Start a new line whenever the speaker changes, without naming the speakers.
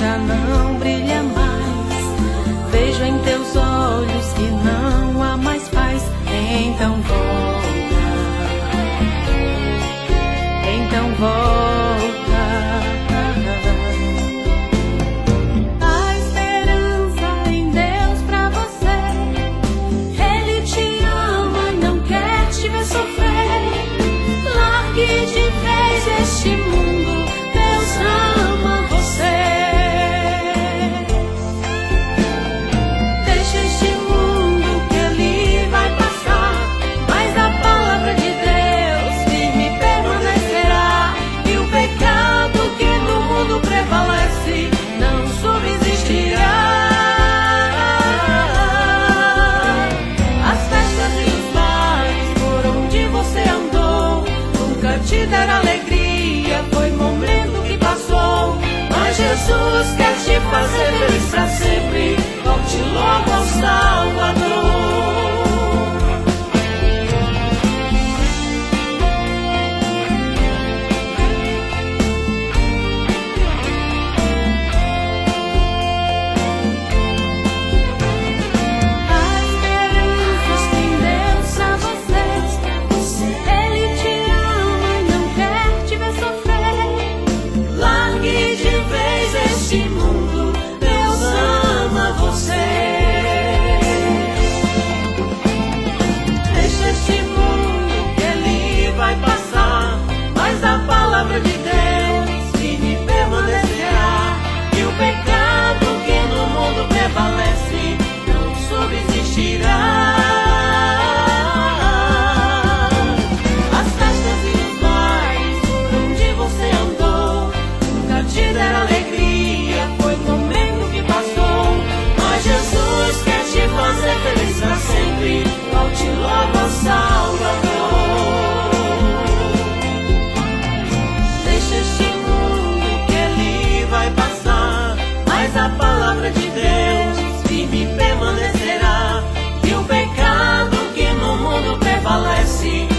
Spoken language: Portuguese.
já não brilha mais. Vejo em teus olhos que não há mais paz. Então volta, então volta. A esperança em Deus pra você. Ele te ama, não quer te ver sofrer. Largue de vez este mundo, Deus ama você. Deixa este mundo que ele vai passar, mas a palavra de Deus firme permanecerá. E o pecado que no mundo prevalece não subsistirá. As festas e os bares por onde você andou nunca te deram alegria, foi momento que passou. Mas Jesus quer te fazer feliz pra sempre. Volte logo ao Salvador. A esperança em Deus a você. Ele te ama e não quer te ver sofrer. Largue de vez este mundo, Deus ama você. Deixa este mundo que ele vai passar, mas a palavra de Deus firme permanecerá. E o pecado que no mundo prevalece não subsistirá. As festas e os bares por onde você andou nunca te deram alegria, foi momento que passou. Mas Jesus quer te fazer feliz pra sempre. Volte logo ao Salvador. Deixa este mundo que ele vai passar, mas a palavra de Deus firme permanecerá. E o pecado que no mundo prevalece